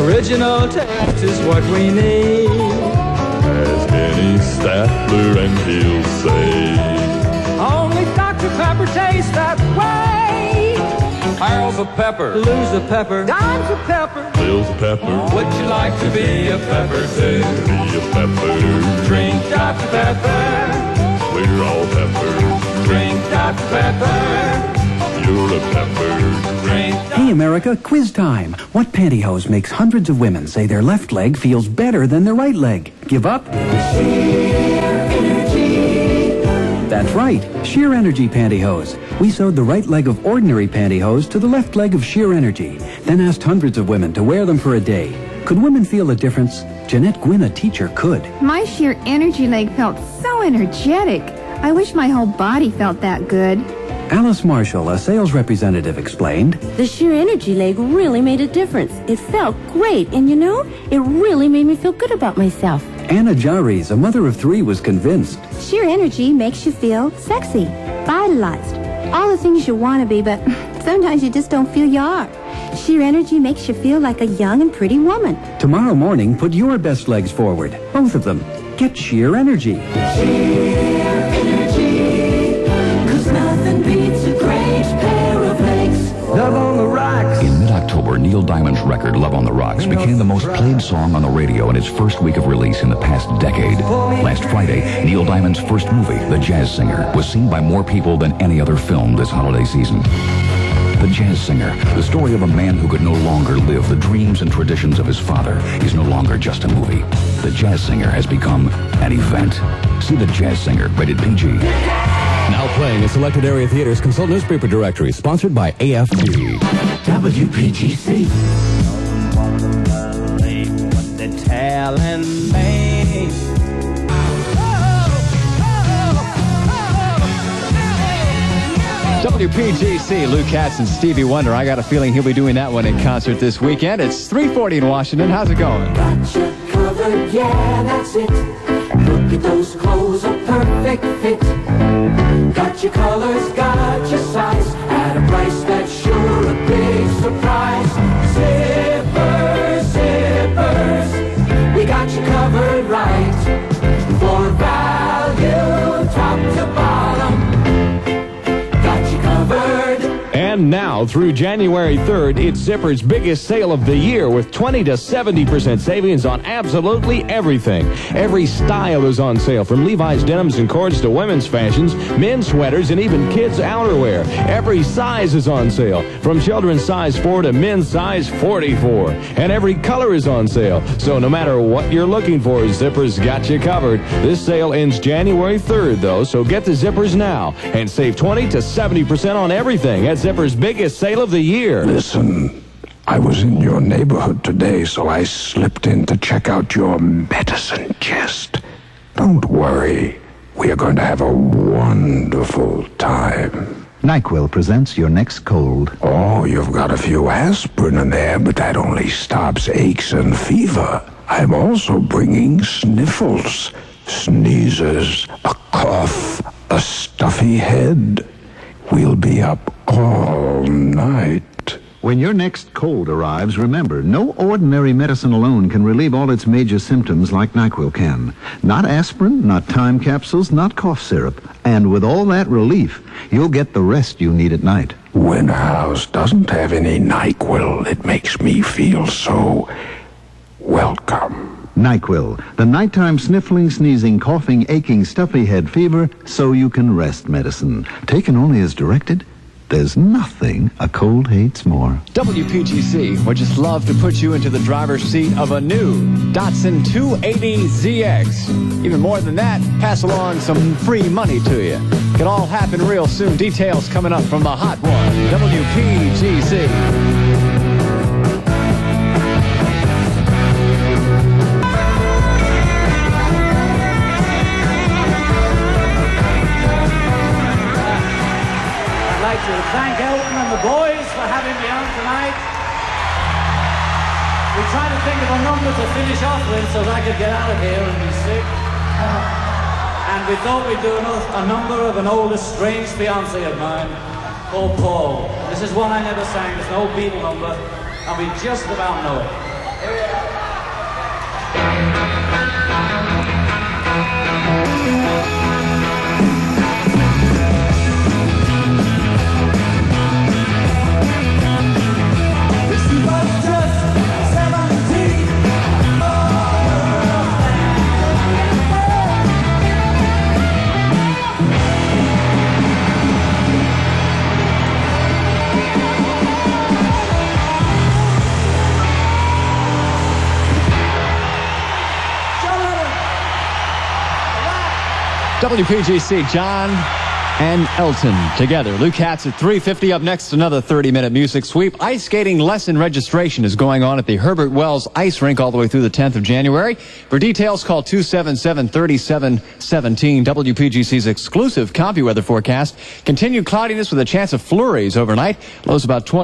Original taste is what we need. As Denny Statler and he'll say, only Dr. Pepper tastes that way. Barrels of pepper, lose a pepper, dimes of pepper, Bill's a pepper. would you like to be a pepper too? Be a pepper. Drink Dr. Pepper. We're all pepper. Drink Dr. Pepper. You're a pepper. Drink Hey America, quiz time. What pantyhose makes hundreds of women say their left leg feels better than their right leg? Give up? That's right, Sheer Energy pantyhose. We sewed the right leg of ordinary pantyhose to the left leg of Sheer Energy, then asked hundreds of women to wear them for a day. Could women feel a difference? Jeanette Gwynn, a teacher, could. My Sheer Energy leg felt so energetic. I wish my whole body felt that good. Alice Marshall, a sales representative, explained, The Sheer Energy leg really made a difference. It felt great, and you know, it really made me feel good about myself. Anna Jaris, a mother of three, was convinced. Sheer Energy makes you feel sexy, vitalized, all the things you want to be, but sometimes you just don't feel you are. Sheer Energy makes you feel like a young and pretty woman. Tomorrow morning, put your best legs forward, both of them. Get Sheer Energy. Sheer Energy, 'cause nothing beats a great pair of legs. Love on the Rocks. In mid-October, Neil Diamond's record, Love on the Rocks, became the most played song on the radio in its first week of release in the past decade. Last Friday, Neil Diamond's first movie, The Jazz Singer, was seen by more people than any other film this holiday season. The Jazz Singer, the story of a man who could no longer live the dreams and traditions of his father, is no longer just a movie. The Jazz Singer has become an event. See The Jazz Singer, rated PG. Now playing in selected area theaters. Consult newspaper directory. Sponsored by AFG. WPGC. What they're telling me. WPGC, Lou Katz and Stevie Wonder. I got a feeling he'll be doing that one in concert this weekend. It's 3:40 in Washington. How's it going? Gotcha covered, yeah, that's it. Look at those clothes, a perfect fit. Got your colors, got your size, at a price that's sure a big surprise. Zippers, zippers, we got you covered right. For value, top to bottom, got you covered. And now, through January 3rd, it's Zipper's biggest sale of the year with 20 to 70% savings on absolutely everything. Every style is on sale, from Levi's denims and cords to women's fashions, men's sweaters, and even kids' outerwear. Every size is on sale, from children's size 4 to men's size 44. And every color is on sale, so no matter what you're looking for, Zipper's got you covered. This sale ends January 3rd, though, so get the Zippers now and save 20 to 70% on everything at Zipper's biggest sale of the year. Listen, I was in your neighborhood today, so I slipped in to check out your medicine chest. Don't worry, we are going to have a wonderful time. NyQuil presents your next cold. Oh, you've got a few aspirin in there, but that only stops aches and fever. I'm also bringing sniffles, sneezes, a cough, a stuffy head. We'll be up all night. When your next cold arrives, remember, no ordinary medicine alone can relieve all its major symptoms like NyQuil can. Not aspirin, not time capsules, not cough syrup. And with all that relief, you'll get the rest you need at night. When a house doesn't have any NyQuil, it makes me feel so welcome. NyQuil, the nighttime sniffling, sneezing, coughing, aching, stuffy head fever, so you can rest medicine. Taken only as directed, there's nothing a cold hates more. WPGC would just love to put you into the driver's seat of a new Datsun 280ZX. Even more than that, pass along some free money to you. It can all happen real soon. Details coming up from the Hot One, WPGC. Thank Elton and the boys for having me on tonight. We tried to think of a number to finish off with so that I could get out of here and be sick. And we thought we'd do a number of an old estranged fiancé of mine called Paul. This is one I never sang. It's an old Beatle number, and we just about know it. Here we are. WPGC, John and Elton together. Luke Katz at 3:50. Up next, another 30-minute music sweep. Ice skating lesson registration is going on at the Herbert Wells Ice Rink all the way through the 10th of January. For details, call 277-3717. WPGC's exclusive CompuWeather forecast. Continued cloudiness with a chance of flurries overnight. Lows about 20.